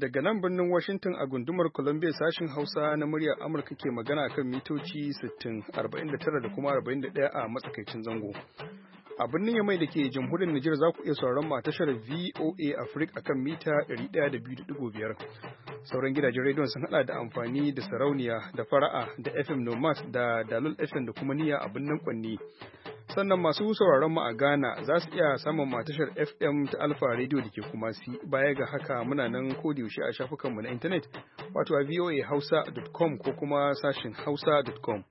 Daga nan birnin Washington a gundumar Columbia sashin Hausa na muryar Amurka ke magana kan mitoci 60, 49 da kuma 41 a matsakaicin zango. A birnin Yamai da ke jamhuriyar Nijar za ku iya sauraron mu a tashar VOA Africa akan mita 102.5. Sauran gidajen rediyon sun hada da amfani da sarauniya da fara'a da FM Nomad da Dalol FM da kuma niyya a birnin Kwanni. Sannan masu sauraron mu a Ghana za su iya samun matashar FM ta Alpha Radio da ke Kumasi. Baya ga haka muna nan yaushe a shafukanmu na intanet wato a voahausa.com ko kuma sashin hausa.com.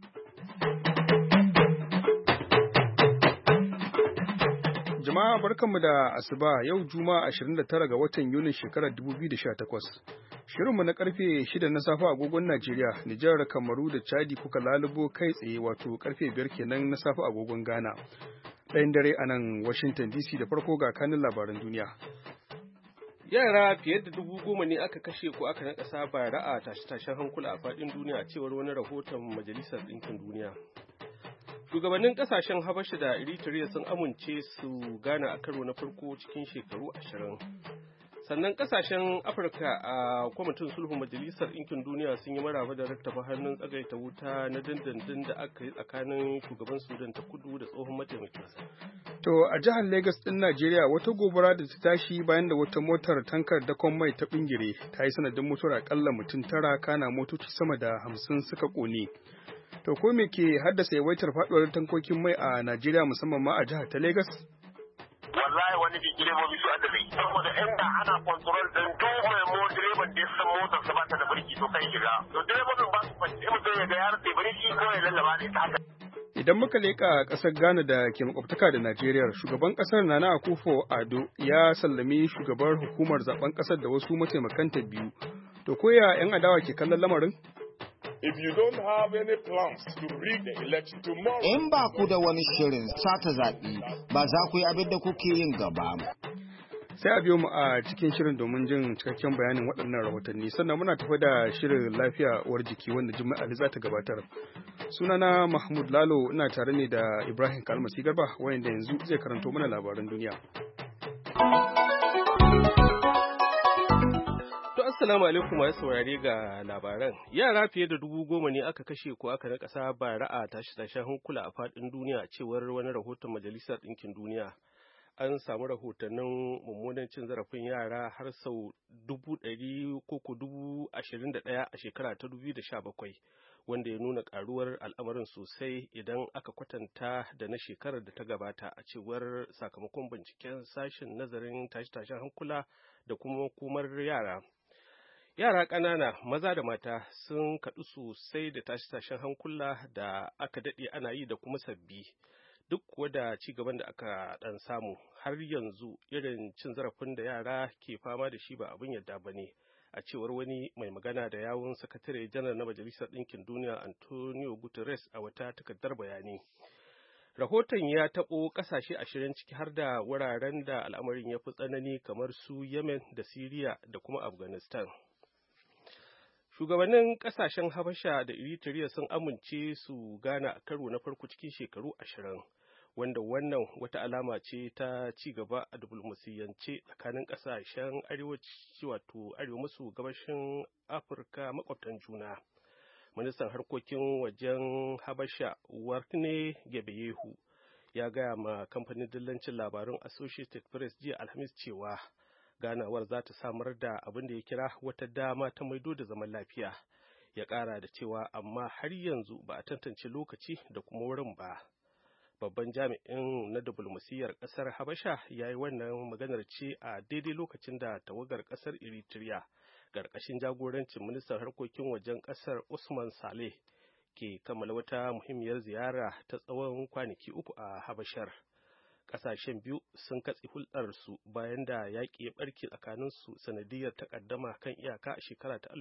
Jama'a barkanmu da asuba yau Juma'a 29 ga watan Yunin shekarar 2018. Shirinmu na karfe 6 na safe agogon Najeriya, Nijar, Kamaru da Chadi kuka lalubo kai tsaye wato karfe 5 kenan na safe agogon Ghana. Ɗayan dare a nan Washington DC da farko ga kanin labaran duniya. Yara fiye da 10,000 ne aka kashe ko aka naƙasa bara a tashe-tashen hankula a faɗin duniya cewar wani rahoton Majalisar Ɗinkin Duniya. Shugabannin kasashen Habasha da Eritrea sun amince su gana a karo na farko cikin shekaru 20. Sannan kasashen Afirka a kwamitin sulhun Majalisar Ɗinkin Duniya sun yi maraba da rattaba hannun tsagaita wuta na dindindin da aka yi tsakanin shugaban Sudan ta kudu da tsohon mataimakinsa. To a jihar Lagos ɗin Najeriya wata gobara da ta tashi bayan da wata motar tankar dakon mai ta bingire ta yi sanadin mutuwar akalla mutum 9 kana motoci sama da 50 suka ƙone. To ko me ke haddasa yawaitar faduwar tankokin mai a Najeriya musamman ma a jihar ta Lagos? Wallahi wani bi direbobi su adabi saboda inda ana control din duk mai direban da ya san motar sa ba ta da birki to kai shiga. To direbobin ba su fahimci mutum ya ga yar da birki ko ya lallaba ne ta haka. Idan muka leƙa ƙasar Ghana da ke makwabtaka da Najeriya, shugaban ƙasar Nana Akufo-Addo ya sallami shugabar hukumar zaben ƙasar da wasu mataimakanta biyu. To koya 'yan adawa ke kallon lamarin? If you don't have any plans to rig the election tomorrow, in ba ku da wani shirin sata zaɓe, ba za ku yi abin da kuke yin gaba. Sai a biyo mu a cikin shirin domin jin cikakken bayanin waɗannan rahotanni. Sannan muna tafi da shirin lafiya uwar jiki wanda Juma'a Ali za ta gabatar. Sunana Mahmud Lalo, ina tare ne da Ibrahim Kalmasi Garba wanda yanzu zai karanto mana labaran duniya. Assalamu alaikum masu saurare ga labaran. Yara fiye da 10,000 ne aka kashe ko aka nakasa bara a tashe-tashen hankula a faɗin duniya cewar wani rahoton Majalisar Ɗinkin Duniya. An samu rahotannin mummunan cin zarafin yara har sau 100,000 ko 21,000 a shekara ta 2017, wanda ya nuna ƙaruwar al'amarin sosai idan aka kwatanta da na shekarar da ta gabata a cewar sakamakon binciken sashen nazarin tashe-tashen hankula da kuma hukumar yara. Yara ƙanana maza da mata sun kaɗu sosai da tashe-tashen hankula da aka daɗe ana yi da kuma sabbi. Duk kuwa da ci gaban da aka ɗan samu, har yanzu irin cin zarafin da yara ke fama da shi ba abin yadda ba ne, a cewar wani mai magana da yawun sakatare janar na Majalisar Ɗinkin Duniya Antonio Guterres a wata takardar bayani. Rahoton ya taɓo ƙasashe 20 ciki har da wuraren da al'amarin ya fi tsanani kamar su Yemen da Siriya da kuma Afghanistan. Shugabannin kasashen Habasha da Eritrea sun amince su gana a karo na farko cikin shekaru 20, wanda wannan wata alama ce ta ci gaba a diflomasiyyance tsakanin kasashen arewaci wato arewa maso gabashin Afirka makwabtan juna. Ministan harkokin wajen Habasha Workne Gebeyehu ya gaya ma kamfanin dillancin labarun Associated Press jiya Alhamis cewa ganawar za ta samar da abin da ya kira wata dama ta maido da zaman lafiya. Ya ƙara da cewa amma har yanzu ba a tantance lokaci da kuma wurin ba. Babban jami'in na diflomasiyyar ƙasar Habasha ya yi wannan maganar ce a daidai lokacin da tawagar ƙasar Eritrea ƙarƙashin jagorancin ministan harkokin wajen ƙasar Usman Saleh ke kammala wata muhimmiyar ziyara ta tsawon kwanaki 3 a Habashar. Ƙasashen biyu sun katse hulɗarsu bayan da yaƙi ya ɓarke tsakaninsu sanadiyar takaddama kan iyaka a shekara ta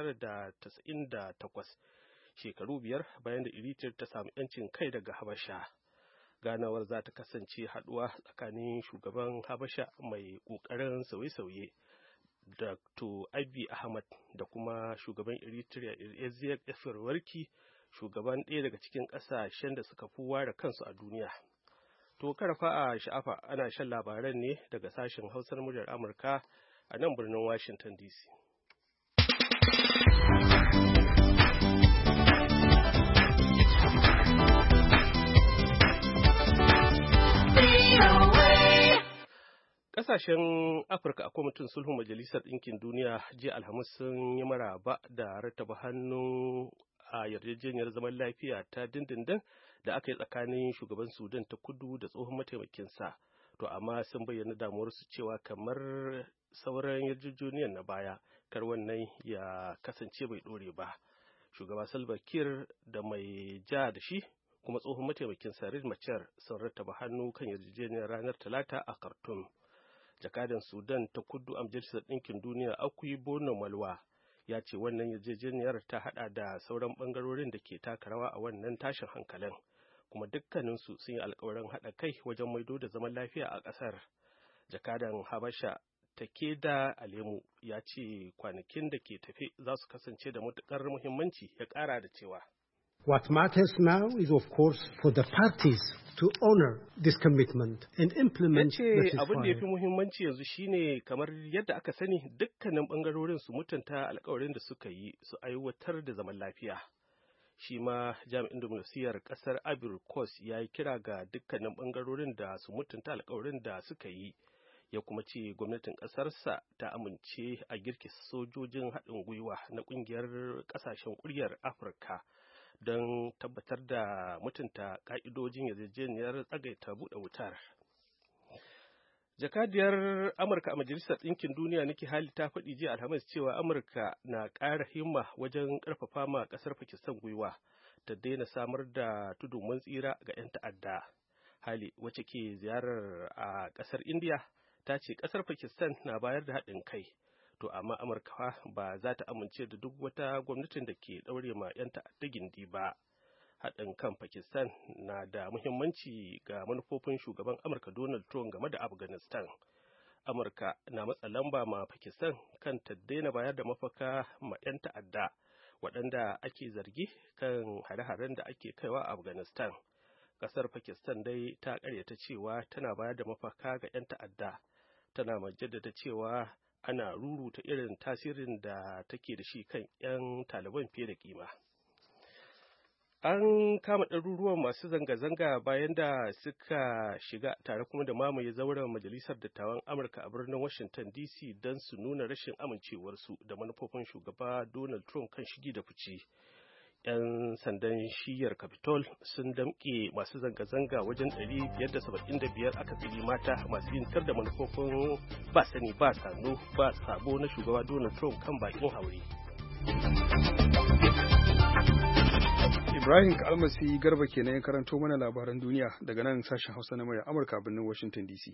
1998, shekaru 5 bayan da Eritrea ta samu 'yancin kai daga Habasha. Ganawar za ta kasance haɗuwa tsakanin shugaban Habasha mai ƙoƙarin sauye-sauye Dr. Abiy Ahmed da kuma shugaban Eritrea Isaias Afwerki, shugaban ɗaya daga cikin ƙasashen da suka fi ware kansu a duniya. To karfa a sha'afa ana shan labaran ne daga sashen Hausar muryar Amurka a nan birnin Washington DC. Ƙasashen Afirka a kwamitin sulhun Majalisar Ɗinkin Duniya jiya Alhamis sun yi maraba da rattaba hannu a yarjejeniyar zaman lafiya ta dindindin da aka yi tsakanin shugaban Sudan ta kudu da tsohon mataimakinsa. To amma sun bayyana damuwarsu cewa kamar sauran yarjejeniyar na baya, kar wannan ya kasance bai ɗore ba. Shugaba Salva Kiir da mai ja da shi kuma tsohon mataimakinsa Riek Machar sun rattaba hannu kan yarjejeniyar ranar Talata a Khartoum. Jakadan Sudan ta kudu a Majalisar Ɗinkin Duniya Akwi Bono Malwa ya ce wannan yarjejeniyar ta hada da sauran bangarorin da ke taka rawa a wannan tashin hankalin, kuma dukkaninsu sun yi alkawarin hada kai wajen maido da zaman lafiya a ƙasar. Jakadan Habasha Takeda Alemu ya ce kwanakin da ke tafe za su kasance da matuƙar muhimmanci, ya ƙara da cewa what matters now is, of course, for the parties to honor this commitment and implement the ceasefire. Abin da ya fi muhimmanci yanzu shine kamar yadda aka sani dukkanin bangarorin su mutunta alkawarin da suka yi su aiwatar da zaman lafiya. Shi ma jami'in diplomasiyar kasar Ivory Coast ya yi kira ga dukkanin bangarorin da su mutunta alkawarin da suka yi, ya kuma ce gwamnatin kasarsa ta amince a girke sojojin haɗin gwiwa na ƙungiyar ƙasashen ƙuryar Afirka don tabbatar da mutunta ƙa'idojin yarjejeniyar tsagaita buɗe wutar. Jakadiyar Amurka a Majalisar Ɗinkin Duniya Nikki Haley ta faɗi jiya Alhamis cewa Amurka na ƙara himma wajen ƙarfafa ma ƙasar Pakistan gwiwa ta daina samar da tudun mun tsira ga 'yan ta'adda. Haley, wacce ke ziyarar a ƙasar India, ta ce ƙasar Pakistan na bayar da haɗin kai. To amma Amurka ba za ta amince da duk wata gwamnatin da ke ɗaure ma 'yan ta'adda gindi ba. Haɗin kan Pakistan na da muhimmanci ga manufofin shugaban Amurka Donald Trump game da Afghanistan. Amurka na matsa lamba ma Pakistan kan ta daina bayar da mafaka ma 'yan ta'adda waɗanda ake zargi kan hare-haren da ake kaiwa a Afghanistan. Ƙasar Pakistan dai ta ƙaryata cewa tana bayar da mafaka ga 'yan ta'adda, tana jaddada cewa ana ruruta irin tasirin da take da shi kan 'yan Taliban fiye da kima. An kama ɗaruruwan masu zanga-zanga bayan da suka shiga tare kuma da mamaye zauren Majalisar Dattawan Amurka a birnin Washington DC don su nuna rashin amincewarsu da manufofin shugaba Donald Trump kan shigi da fice. 'Yan sandan shiyar Capitol sun damƙe masu zanga-zanga wajen 575 aka tsiri mata masu yin tar da manufofin ba sani ba sano ba sabo na shugaba Donald Trump kan bakin haure. Ibrahim Kalmasi Garba kenan ya karanto mana labaran duniya daga nan sashen Hausa na murya Amurka birnin Washington DC.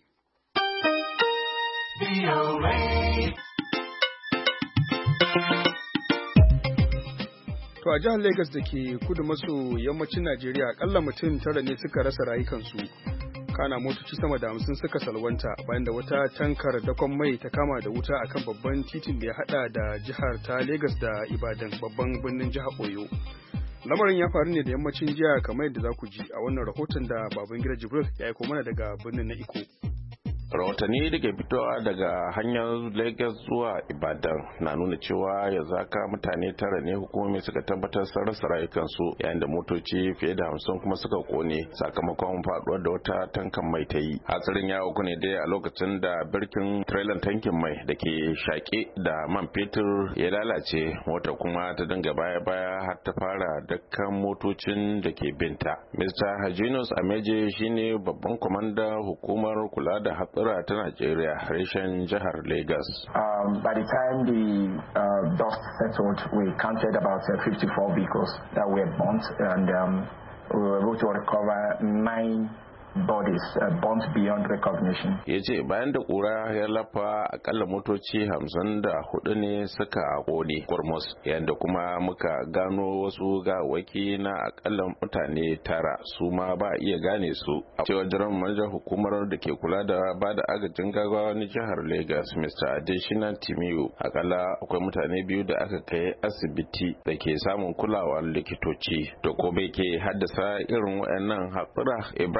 To a jihar Lagos da ke kudu maso yammacin Najeriya akalla mutum 9 ne suka rasa rayukansu. Kana motoci sama da 50 suka salwanta bayan da wata tankar dakon mai ta kama da wuta akan babban titin da ya hada da jihar ta Lagos da Ibadan babban birnin jihar Oyo. Lamarin ya faru ne da yammacin jiya kamar yadda za ku ji a wannan rahoton da Babangida Jibril ya aiko mana daga birnin na Iko. Rahotanni da ke fitowa daga hanyar Lagos zuwa Ibadan na nuna cewa yanzu haka mutane 9 ne hukumomi suka tabbatar sun rasa rayukansu, yayin da motoci fiye da 50 kuma suka kone sakamakon faduwar da wata tankan mai ta yi. Hatsarin ya auku ne dai a lokacin da birkin trailer tankin mai da ke shaƙe da man fetur ya lalace, wata kuma ta dinga baya-baya har ta fara dukkan motocin da ke binta. Mr. Hajinus Ameje shine babban kwamandan hukumar kula da hatsara ta Najeriya reshen jihar Lagos. By the time the dust settled, we counted about 54 vehicles that were burnt, and we were able to recover 9 bodies burnt beyond recognition. Ya ce bayan da kura ya lafa akalla motoci 54 ne suka kone kurmus, yadda kuma muka gano wasu gawaki na akalla mutane 9 su ma ba iya gane su. A cewar jiran manajan hukumar da ke kula da ba da agajin gaggawa na jihar Lagos, Mr. Adeshina Timiyu, akalla akwai mutane 2 da aka kai asibiti da ke samun kulawar likitoci. To ko bai ke haddasa irin waɗannan hatsura? Ibrahim Dogo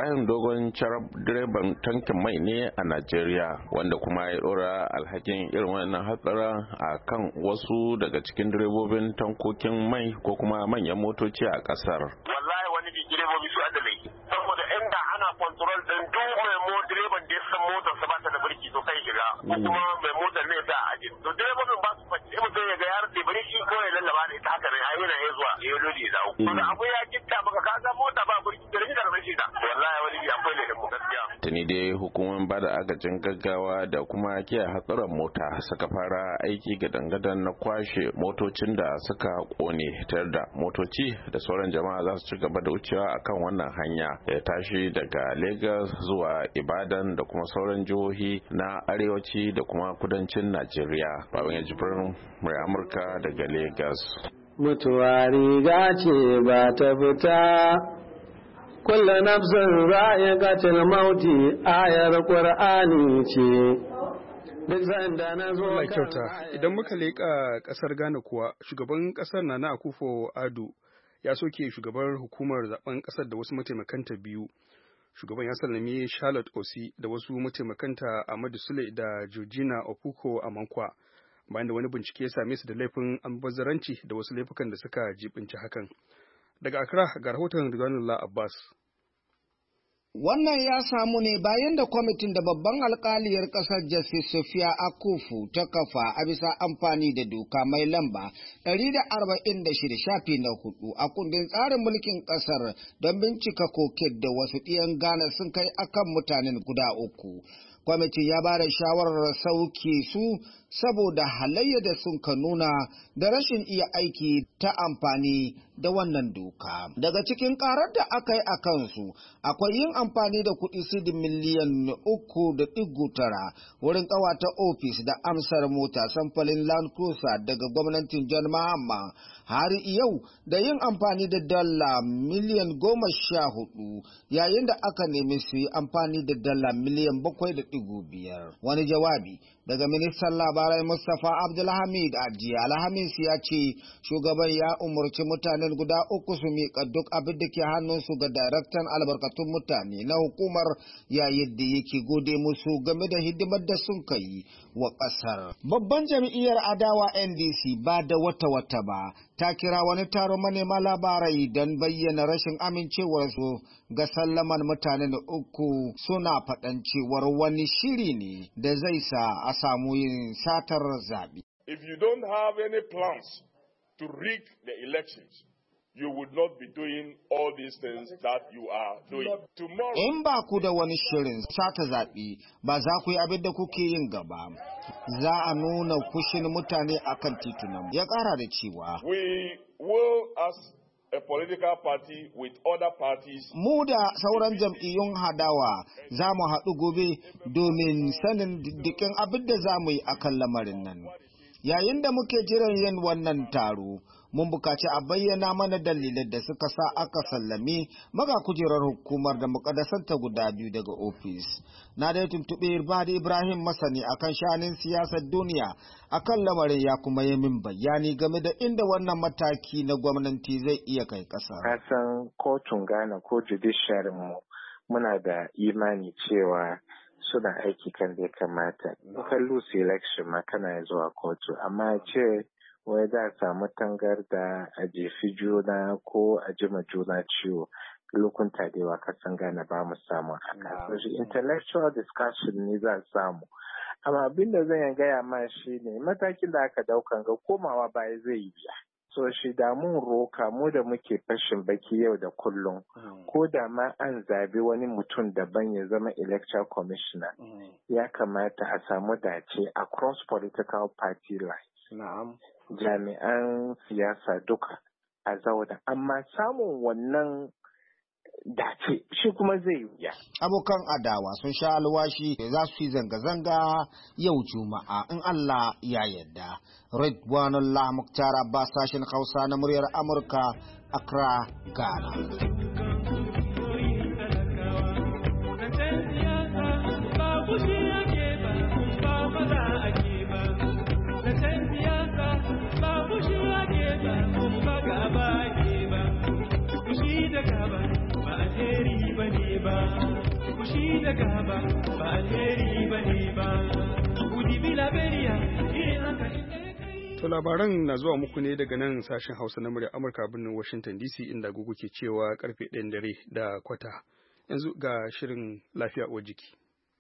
tsohon direban tankin mai ne a Najeriya, wanda kuma ya dora alhakin irin wannan hatsara a kan wasu daga cikin direbobin tankokin mai ko kuma manyan motoci a kasar. Wallahi wani direbobi su adalai, saboda inda ana control din duk mai direban da ya san motar sa ba ta da birki to kai shiga, ko kuma mai motar ne da aje. To direbobin ba su faɗi mutum ya ga yar da birki ko ya lallaba da ita haka ne ai yana ya zuwa ya lodi da uku. To da abu ya kitta maka kaga mota ba birki da riga da birki da. Wallahi wani bi akwai ne da gaskiya. Tuni dai hukumomin bada agajin gaggawa da kuma kiyaye hatsarin mota suka fara aiki gadan-gadan na kwashe motocin da suka kone tare da motoci da sauran jama'a za su ci gaba da wucewa akan wannan hanya ya tashi daga Lagos zuwa Ibadan da kuma sauran jihohi na arewaci da kuma kudancin Najeriya. Baban ya jibrin mai Amurka daga Lagos. Mutuwa riga ce ba ta fita, kulla nafsin za'iqatul mauti, ayar Qur'ani ce. Allah kyauta. Idan muka leƙa ƙasar Ghana kuwa, shugaban ƙasar Nana Akufo-Addo ya soke shugabar hukumar zaben ƙasar da wasu mataimakanta biyu. Shugaban ya sallami Charlotte Osi da wasu mataimakanta Ahmadu Sule da Georgina Opuko Amankwa, bayan da wani bincike ya same su da laifin almubazzaranci da wasu laifukan da suka jibinci hakan. Daga Accra ga rahoton Ridwanullah Abbas. Wannan ya samu ne bayan da kwamitin da babban alkaliyar ƙasar Justice Sophia Akufu ta kafa a bisa amfani da doka mai lamba 146 shafi na 4 a kundin tsarin mulkin ƙasar don bincika koket da wasu ɗiyan Ghana sun kai akan mutanen guda uku. Kwamitin ya ba da shawarar sauke su saboda halayya da sun ka nuna da rashin iya aiki ta amfani da wannan doka. Daga cikin karar da aka yi a kansu, akwai yin amfani da kuɗi sidin miliyan 3.9 wurin ƙawata ofis da amsar mota samfalin Land Cruiser daga gwamnatin John Mahama, har yau da yin amfani da dala miliyan 14 yayin da aka nemi su yi amfani da dala miliyan 7.5. Wani jawabi daga ministan labarai Mustapha Abdulhamid Ajiya Alhamis ya ce shugaban ya umarci mutanen guda uku su miƙa duk abin da ke hannunsu ga daraktan albarkatun mutane na hukumar yayin da yake gode musu game da hidimar da sun kai wa ƙasar. Babban jam'iyyar adawa NDC ba da wata ba ta kira wani taron manema labarai don bayyana rashin amincewarsu ga sallaman mutanen uku, suna faɗan cewar wani shiri ne da zai sa a samu yin satar zaɓe. If you don't have any plans to rig the elections, you would not be doing all these things that you are doing. Tomorrow, in ba ku da wani shirin sata zaɓe, ba za ku yi abin da kuke yin gaba. Za a nuna fushin mutane akan titunan. Ya ƙara da cewa, we will as a political party with other parties. Mu da sauran jam'iyyun hadawa za mu haɗu gobe domin sanin diddikin abin da za mu yi akan lamarin nan. Yayin da muke jiran yin wannan taro, mun bukaci a bayyana mana dalilan da suka sa aka sallame maga kujerar hukumar da mukaddasanta guda biyu daga ofis. Na da tuntuɓe Irbadi Ibrahim masani akan shanin siyasar duniya akan lamarin, ya kuma yi min bayani game da inda wannan mataki na gwamnati zai iya kai ƙasa. Kasan kotun Ghana ko judiciary mu muna da imani cewa suna aiki kan da ya kamata. In ka lose election ma kana zuwa kotu, amma ce wai za a samu tangarda a jefi juna ko a jima juna ciwo, lokunta da yawa kasan Ghana ba mu samu haka. Intellectual discussion ne za a samu. Amma abin da zan gaya ma shi ne matakin da aka daukan ga komawa baya zai yi biya. So shi da mun roka mu da muke fashin baki yau da kullum, ko da ma an zabi wani mutum daban ya zama electoral commissioner, ya kamata a samu dace across political party lines. Jami'an siyasa duka a zauna, amma samun wannan dace shi kuma zai wuya. Abokan adawa sun sha alwashi za su yi zanga-zanga yau Juma'a in Allah ya yarda. Ridwanullah Muktar Abbas, sashen Hausa na muryar Amurka, Accra, Ghana. Ba To labaran na zuwa muku ne daga nan sashen Hausa na murya Amurka birnin Washington DC inda gugu ke cewa karfe 1 dare da kwata. Yanzu ga shirin lafiya uwar jiki.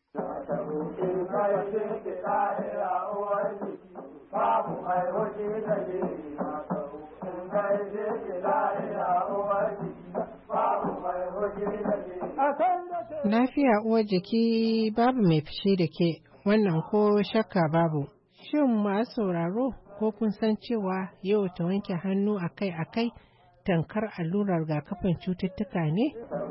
Lafiya uwar jiki babu mai fice da ke, wannan ko shakka babu. Shin masu sauraro ko kun san cewa yau ta wanke hannu akai-akai tankar allurar rigakafin cututtuka ne?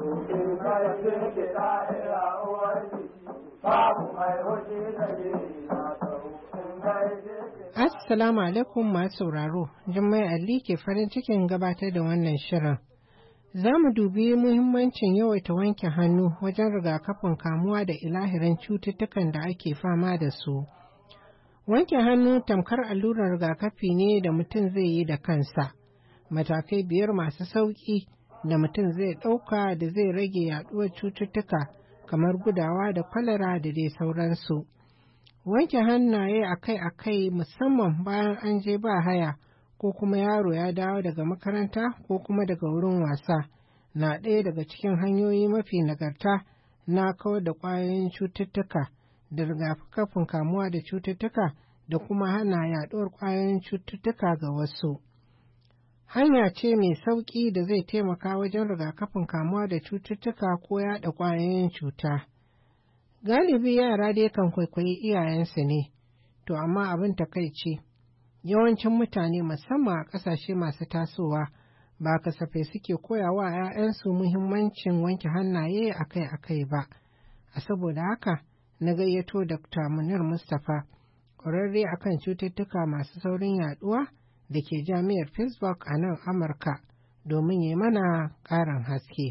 Assalamu alaikum masu sauraro, Jummai Ali ke farin cikin gabatar da wannan shirin. Za mu dubi muhimmancin yawaita wanke hannu wajen rigakafin kamuwa da ilahirin cututtukan da ake fama da su. Wanke hannu tamkar allurar rigakafi ne da mutum zai yi da kansa. Matakai 5 masu sauƙi da mutum zai ɗauka da zai rage yaɗuwar cututtuka kamar gudawa da kwalara da dai sauransu. Wanke hannaye akai-akai musamman bayan an je ba haya ko kuma yaro ya dawo daga makaranta ko kuma daga wurin wasa na ɗaya daga cikin hanyoyi mafi nagarta na kawar da ƙwayoyin cututtuka da rigakafin kamuwa da cututtuka da kuma hana yaɗuwar ƙwayoyin cututtuka ga wasu. Hanya ce mai sauƙi da zai taimaka wajen rigakafin kamuwa da cututtuka ko yaɗa ƙwayoyin cuta. Galibi yara dai kan kwaikwayi iyayensu ne, to amma abin takaici, yawancin mutane musamman a ƙasashe masu tasowa ba kasafai suke koyawa 'ya'yansu muhimmancin wanke hannaye akai-akai ba. A saboda haka, na gayyato Dr. Munir Mustapha, ƙwararre akan cututtuka masu saurin yaɗuwa da ke Jami'ar Pittsburgh a nan Amurka, domin yi mana ƙarin haske.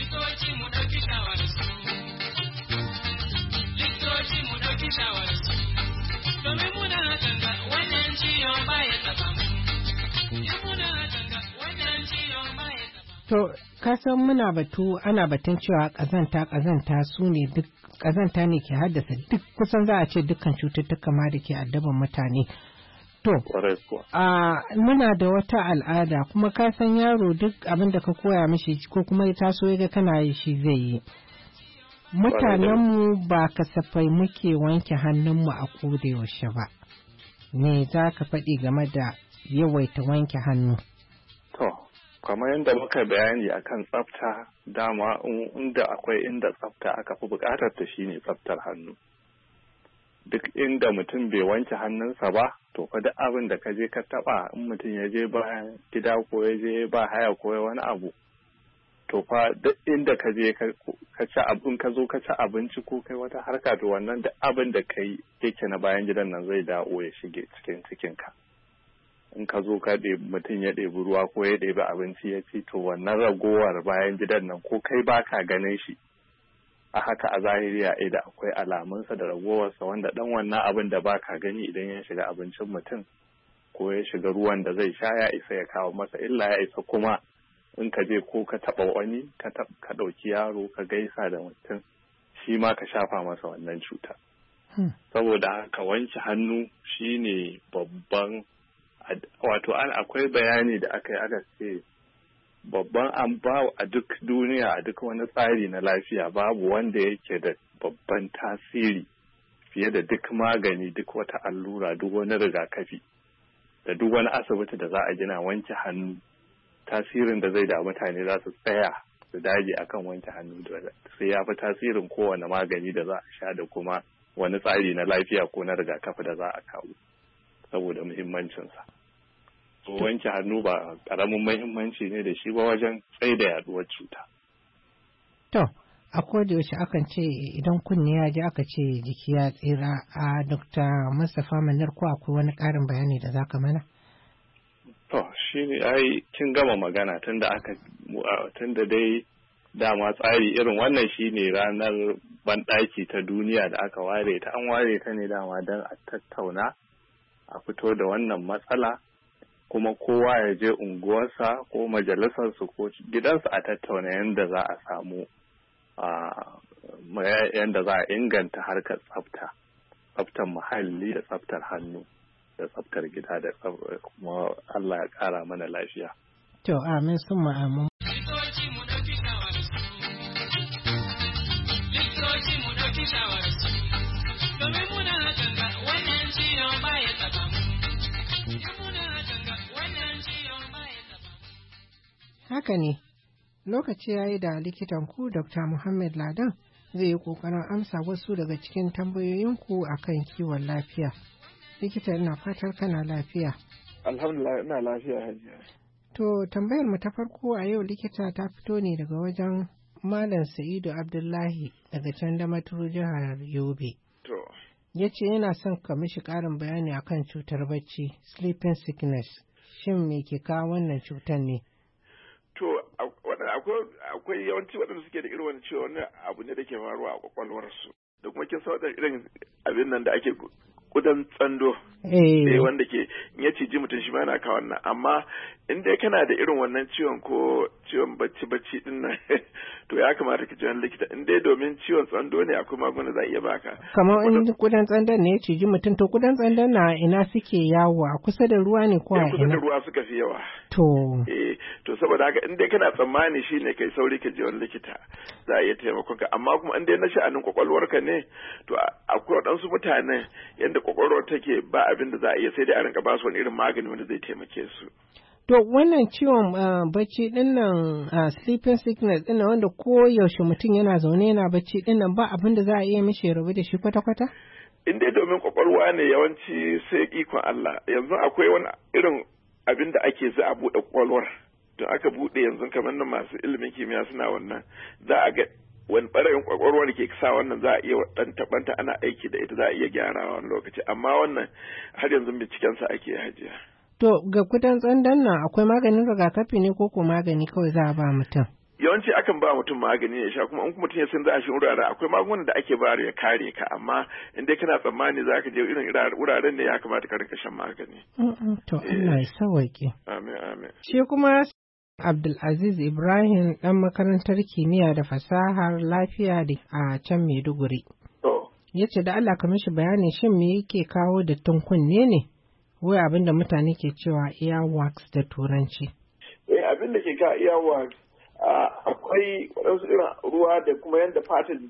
To, kasan muna batu ana batun cewa ƙazanta su ne duk ƙazanta ne ke haddasa duk kusan za a ce dukkan cututtuka ma da ke addaban mutane. To, muna da wata al'ada kuma kasan yaro duk abin da ka koya mishi ko kuma ya taso ya ga kana yi shi zai yi. Mutanenmu ba kasafai muke wanke hannunmu a koda yaushe ba. Me za ka faɗi game da yawaita wanke hannu? To, kamar yadda muka bayani akan tsafta, dama inda akwai inda tsafta aka fi buƙatar ta shine tsaftar hannu. Duk inda mutum bai wanke hannunsa ba, to fa duk abin da ka je ka taɓa, in mutum ya je bayan gida ko ya je ba haya ko wani abu, to fa duk inda ka je ka ci abin, ka zo ka ci abinci ko kai wata harka, to wannan duk abin da kai yake na bayan gidan nan zai dawo ya shige cikin cikinka. In ka zo ka mutum ya ɗebi ruwa ko ya ɗebi abinci ya ci, to wannan ragowar bayan gidan nan ko kai baka ganin shi, a haka a zahiri a da akwai alamunsa da ragowarsa, wanda ɗan wannan abin da baka gani idan ya shiga abincin mutum ko ya shiga ruwan da zai sha ya isa ya kawo masa illa, ya isa kuma in ka je ko ka taɓa wani ka ɗauki yaro ka gaisa da mutum, shi ma ka shafa masa wannan cuta. Saboda haka wanke hannu shine babban, wato akwai bayani da aka yi aka ce babban an ba a duk duniya, a duk wani tsari na lafiya babu wanda yake da babban tasiri fiye da duk magani, duk wata allura, duk wani rigakafi da duk wani asibiti da za a gina. Wanke hannu, tasirin da zai da mutane za su tsaya su dage akan wanke hannu sai ya fi tasirin kowane magani da za a sha da kuma wani tsari na lafiya ko na rigakafi da za a kawo, saboda muhimmancinsa. Wanke hannu ba ƙaramin muhimmanci ne da shi ba wajen tsaida yaduwar cuta. To, a koda yaushe akan ce idan kunne ya ji aka ce jiki ya tsira. A Dr. Mustapha Munir, ko akwai wani ƙarin bayani da za ka mana? To, shi ne ai kin gama magana tunda dai dama tsari irin wannan shi ne ranar banɗaki ta duniya da aka ware ta. An ware ta ne dama don a tattauna, a fito da wannan matsala, kuma kowa ya je unguwarsa ko majalisarsu ko gidansa a tattauna yadda za a samu yadda za a inganta harkar tsaftar muhalli da tsaftar hannu tsaftar gida da kuma Allah ya ƙara mana lafiya. To amin summa amin. Haka ne, lokaci ya yi da likitan ku Dr. Muhammad Ladan zai yi ƙoƙarin amsa wasu daga cikin tambayoyinku a kan kiwon lafiya. Likita ina fatar kana lafiya. Alhamdulillah ina lafiya hajiya. To tambayar mu ta farko a yau likita ta fito ne daga wajen Malam Sa'idu Abdullahi daga can Damaturu jihar Yobe. To. Ya ce yana son ka mishi ƙarin bayani akan cutar bacci, sleeping sickness. Shin me ke kawo wannan cutar ne? To akwai yawanci waɗanda suke da irin wani ciwo wani abu ne da ke faruwa a kwakwalwarsu. Da kuma kin san irin abin nan da ake kudan tsando. Wanda ke in ya ciji mutum shi ma yana kawo wannan. Amma in dai kana da irin wannan ciwon ko ciwon bacci din nan to ya kamata ka ji wani likita. In dai domin ciwon tsando ne akwai magunguna za a iya baka. Kamar in kudan tsandon ne ya ciji mutum to kudan tsandon na ina suke yawo a kusa da ruwa ne ko a ina? Kusa da ruwa suka fi yawa. To saboda haka in dai kana tsammani shi ne kai sauri ka je wani likita za a iya taimakon ka. Amma kuma in dai na sha'anin kwakwalwarka ne to akwai waɗansu mutanen yadda kwakwalwar take ba abin da za a iya sai dai a rinka ba su wani irin magani wanda zai taimake su. To wannan ciwon bacci din nan sleeping sickness din wanda ko yaushe mutum yana zaune yana bacci din nan ba abin da za a iya mishi rabu da shi kwata-kwata? In dai domin kwakwalwa ne yawanci sai ikon Allah. Yanzu akwai wani irin abin da ake za a buɗe kwakwalwar. Don aka buɗe yanzu kamar nan masu ilimin kimiyya suna wannan za a ga wani ɓarayin kwakwalwar da ke sa wannan za a iya ɗan taɓanta ana aiki da ita za a iya gyarawa wani lokaci amma wannan har yanzu bincikensa ake hajiya. To ga kudan tsandan nan akwai maganin rigakafi ne ko magani kawai za a ba mutum? Yawanci akan ba mutum magani ya sha kuma in mutum ya san za a shi wurare akwai magungunan da ake bayar ya kare ka amma in dai kana tsammani za ka je irin wuraren ne ya kamata ka rinka shan magani. To Allah ya sauwaƙe. Amin amin. Shi kuma Abdulaziz Ibrahim ɗan makarantar kimiyya da fasahar lafiya a can Maiduguri. Ya ce da Allah ka mishi bayani shin me yake kawo dattin kunne ne? Wai abin da mutane ke cewa earwax da turanci. Abin da ke kawo earwax akwai waɗansu irin ruwa da kuma yadda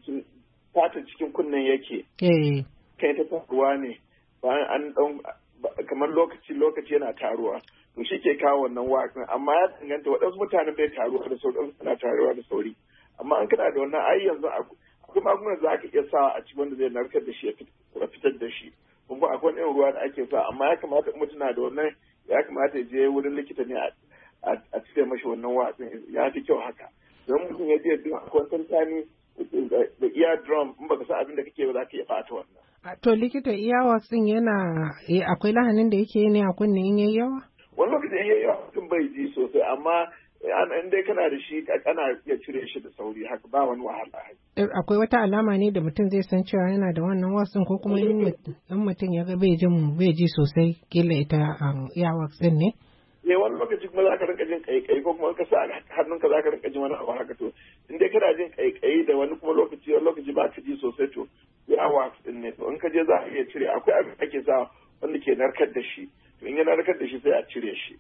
fatan cikin kunnen yake. Kai ta ruwa ne bayan an kamar lokaci yana taruwa. To shi ke kawo wannan waƙin amma ya danganta waɗansu mutanen bai taruwa da sauri waɗansu suna taruwa da sauri amma an kana da wannan ai yanzu akwai magungunan za ka iya sawa a cikin wanda zai narkar da shi ya fitar da shi kuma akwai irin ruwa da ake sa amma ya kamata mutum na da wannan ya kamata ya je wurin likita ne a cire mashi wannan waƙin ya fi kyau haka don mutum ya je duk akwai tantani da ear drum in baka san abin da kake ba za ka iya ɓata wannan. To likita earwax ɗin yana akwai lahanin da yake yi ne a kunne in yayi yawa? Wani lokacin in yayi yawa mutum bai ji sosai amma in dai kana da shi ana iya cire shi da sauri haka ba wani wahala. Akwai wata alama ne da mutum zai san cewa yana da wannan wasin ko kuma in mutum ya ga bai ji sosai kila ita earwax ɗin ne? Wani lokaci kuma za ka rinka jin ƙaiƙayi ko kuma ka sa hannunka za ka rinka jin wani abu haka to in dai kana jin ƙaiƙayi da wani kuma lokaci ba ka ji sosai to earwax ɗin ne to in ka je za a iya cire akwai abin da ake sa wanda ke narkar da shi to in ya narkar da shi sai a cire shi.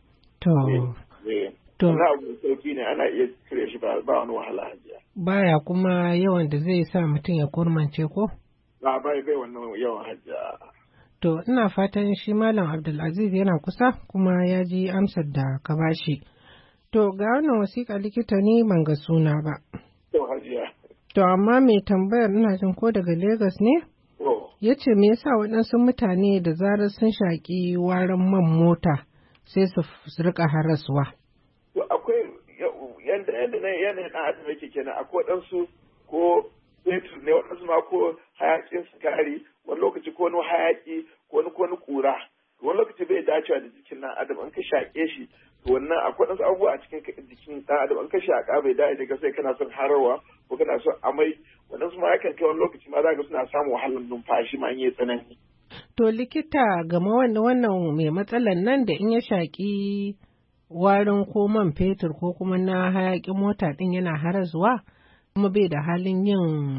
Na abu sauki ne ana iya cire shi ba wani wahala hajiya. Baya kuma yawan da zai sa mutum ya kurmance ko? Ba bai wannan yawan hajiya. To ina fatan shi Malam Abdulaziz yana kusa kuma ya ji amsar da ka bashi. To ga wannan wasiƙa likita ni ban ga suna ba. To hajiya. To amma mai tambayar ina jin ko daga Legas ne? Ya ce me yasa waɗansu mutane da zarar sun shaƙi warin man mota sai su rika haraswa. To akwai yanayin ɗan adam yake kenan akwai waɗansu ko fetur ne waɗansu ma ko hayaƙin sukari wani lokaci ko wani hayaƙi ko wani ƙura wani lokaci bai dacewa da jikin ɗan adam an ka shaƙe shi to wannan akwai waɗansu abubuwa a cikin jikin ɗan adam an ka shaƙa bai dace daga sai kana son hararwa ko kana son amai waɗansu ma yakan kai wani lokaci ma za ka suna samun wahalar numfashi ma yi tsanani. To likita game wannan mai matsalar nan da in ya shaƙi warin ko man fetur ko kuma na hayaƙin mota ɗin yana harazuwa kuma bai da halin yin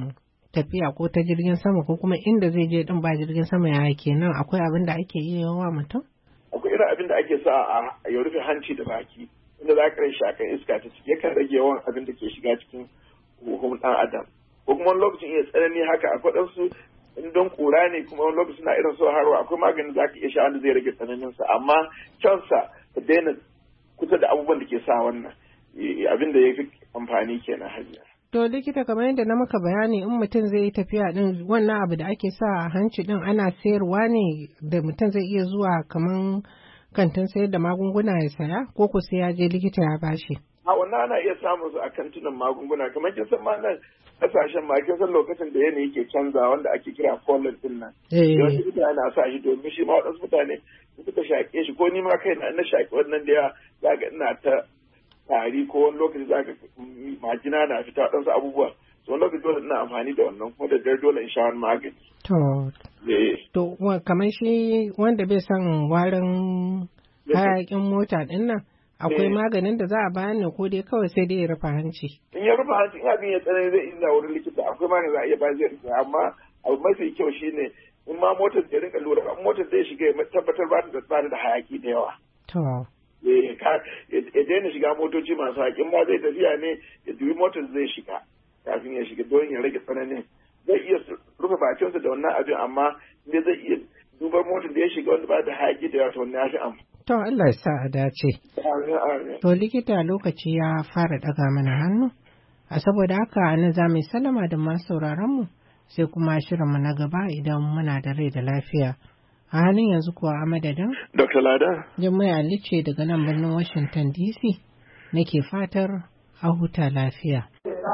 tafiya ko ta jirgin sama ko kuma inda zai je din ba jirgin sama ya kenan akwai abin da ake iya yawa mutum? Akwai irin abin da ake sa a ya rufe hanci da baki inda za ka shakan iska ta ciki yakan rage yawan abin da ke shiga cikin huhun ɗan adam. Ko kuma wani lokacin iya tsanani haka akwai ɗansu in don kura ne kuma wani lokacin na irin so harwa akwai maganin za ka iya sha wanda zai rage tsananinsa amma cansa ka daina kusa da abubuwan da ke sa wannan abin da ya fi amfani kenan hajiya. To likita kamar yadda na maka bayani in mutum zai yi tafiya din wannan abu da ake sa a hanci din ana sayarwa ne da mutum zai iya zuwa kamar kantin sayar da magunguna ya saya ko ku sai ya je likita ya bashi. A wannan ana iya samun su a kantunan magunguna kamar kin san ma nan kasashen ma kin san lokacin da yanayi ke canza wanda ake kira pollen din nan. Yawanci mutane na sa shi domin shi ma waɗansu mutane suka shaƙe shi ko ni ma kai na shaƙi wannan da ya zaga ina ta tari ko wani lokaci za ka majina na fita waɗansu abubuwa so wani lokaci dole ina amfani da wannan kuma da dare dole in sha wani magani. To kamar shi wanda bai son warin hayakin mota ɗin nan akwai maganin da za a bayani ko dai kawai sai dai ya rufe hanci. In ya rufe hanci in abin ya tsanani zai illa wurin likita akwai maganin za a iya bayar zai rufe amma abu mafi kyau shine in ma motar ya rinka lura in motar zai shiga ya tabbatar ba ta da hayaki da yawa. Ya daina shiga motoci masu haƙin ba zai tafiya ne ya dubi motar zai shiga kafin ya shiga don ya rage tsananin zai iya rufe bakinsa da wannan abin amma ne zai iya dubar motar da ya shiga wanda ba da haƙi da yawa wannan ya fi amfani. To Allah ya sa a dace. To likita lokaci ya fara ɗaga mana hannu a saboda haka nan za mu yi salama da masu sauraron mu sai kuma shirinmu na gaba idan muna da rai da lafiya. A halin yanzu kuwa a madadin? Dr. Lada. Jummai Ali ce daga nan birnin Washington DC nake fatar a huta lafiya.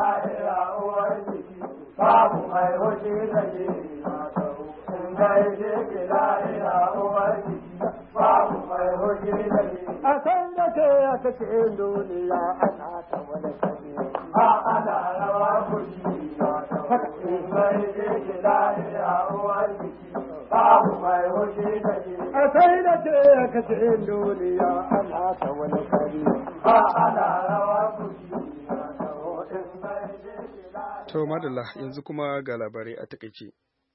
Babu mai hoji da ke in gaishe ke la'ira uwar jiki babu mai hoji da ke. A san da ke ya kace duniya ana ta wani kaje. A ana rawa kuji in gaishe ke la'ira uwar jiki. Babu mai hoji da ke. A sai da ke ya kace duniya ana ta wani kaje. A ana rawa kuji To madalla yanzu kuma ga labarai a takaice.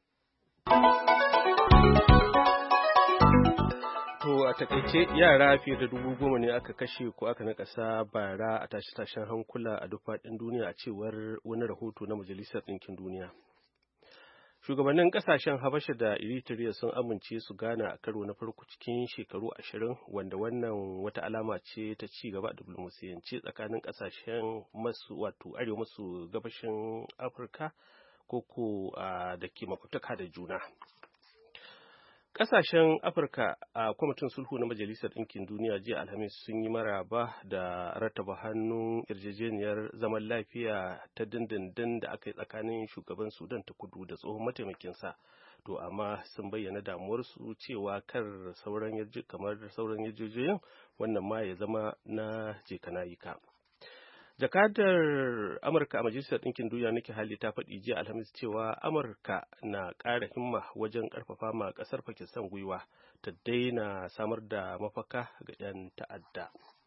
To a takaice yara fiye da 10,000 ne aka kashe ko aka nakasa bara a tashe-tashen hankula a duk faɗin duniya a cewar wani rahoto na Majalisar Ɗinkin Duniya. Shugabannin kasashen Habasha da Eritrea sun amince su gana a karo na farko cikin shekaru 20 wanda wannan wata alama ce ta ci gaba da diplomasiyance tsakanin kasashen masu wato arewa maso gabashin Afirka koko da ke makwabtaka da juna. Kasashen Afirka a kwamitin sulhu na Majalisar Ɗinkin Duniya jiya Alhamis sun yi maraba da rattaba hannun yarjejeniyar zaman lafiya ta dindindin da aka yi tsakanin shugaban Sudan ta kudu da tsohon mataimakinsa. To amma sun bayyana damuwarsu cewa kar sauran yarjejeniyoyin wannan ma ya zama na jekanayika. Jakadar Amurka a Majalisar Ɗinkin Duniya Nikki Haley ta faɗi jiya Alhamis cewa Amurka na ƙara himma wajen ƙarfafa ma ƙasar Pakistan gwiwa ta daina samar da mafaka ga 'yan ta'adda.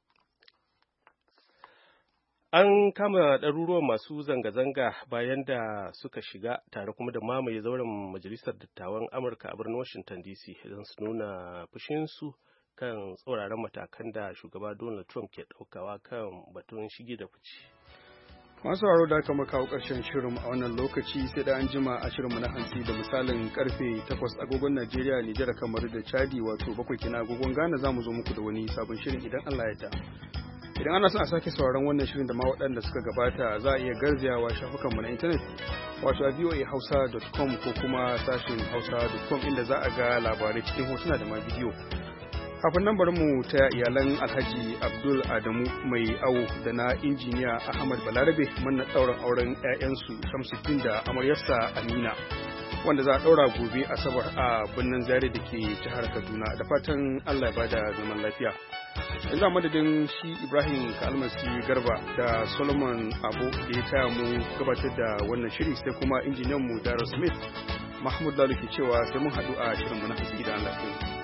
An kama ɗaruruwan masu zanga-zanga bayan da suka shiga tare kuma da mamaye zauren Majalisar Dattawan Amurka a birnin Washington DC don su nuna fushinsu kan tsauraran matakan da shugaba Donald Trump ke ɗaukawa kan batun shige da fice. Masu sauraro da aka kawo ƙarshen shirin a wannan lokaci sai da an jima a shirinmu na hantsi da misalin karfe 8 agogon Najeriya, Nijar, Kamaru da Chadi wato 7 kina agogon Ghana za mu zo muku da wani sabon shirin idan Allah ya ta. Idan ana son a sake sauraron wannan shirin da ma waɗanda suka gabata za a iya garzayawa shafukanmu na intanet wato a voahausa.com ko kuma sashin hausa.com inda za a ga labarai cikin hotuna da ma bidiyo. Kafin nan bari mu ta iyalan Alhaji Abdul Adamu mai awo da na injiniya Ahmad Balarabe manna ɗaurin auren 'ya'yansu Shamsuddin da amaryarsa Amina wanda za a ɗaura gobe Asabar a birnin Zaria da ke jihar Kaduna da fatan Allah ya bada zaman lafiya. Yanzu a madadin shi Ibrahim Kalmasi Garba da Solomon Abu da ya taya mu gabatar da wannan shiri sai kuma injiniyan mu Darrell Smith Mahmud Lalu ke cewa sai mun haɗu a shirin mu na hasi da Allah.